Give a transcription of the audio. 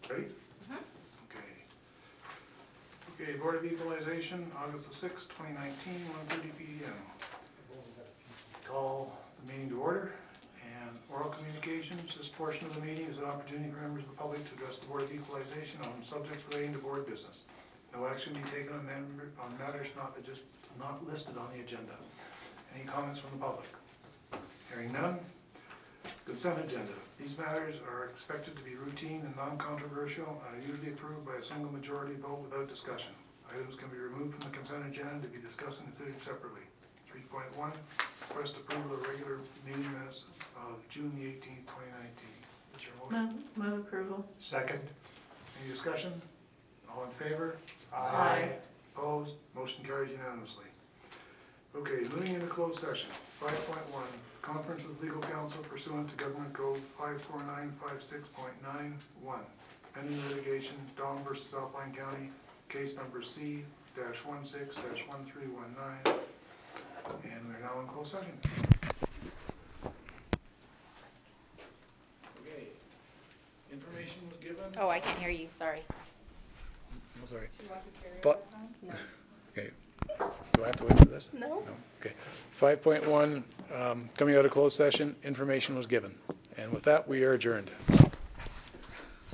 Ready? Okay. Okay, Board of Equalization, August the 6th, 2019, 1:30 p.m. Call the meeting to order. And oral communications, this portion of the meeting is an opportunity for members of the public to address the Board of Equalization on subjects relating to board business. No action be taken on matters not listed on the agenda. Any comments from the public? Hearing none. Consent agenda. These matters are expected to be routine and non-controversial and are usually approved by a single majority vote without discussion. Items can be removed from the consent agenda to be discussed and considered separately. 3.1, request approval of regular meeting minutes of June the 18th, 2019. Is your motion? Move approval. Second. Any discussion? All in favor? Aye. Opposed? Motion carries unanimously. Okay, moving into closed session. 5.1, conference with legal counsel pursuant to Government Code 54956.91. Pending litigation, Dawn versus Alpine County, case number C-16-1319. And we're now in closed session. Okay, information was given. Oh, I can't hear you, sorry. I'm sorry. Do you want the stereo But- on? No. Okay. Do I have to wait for this? No? Okay. 5.1, coming out of closed session, information was given. And with that, we are adjourned.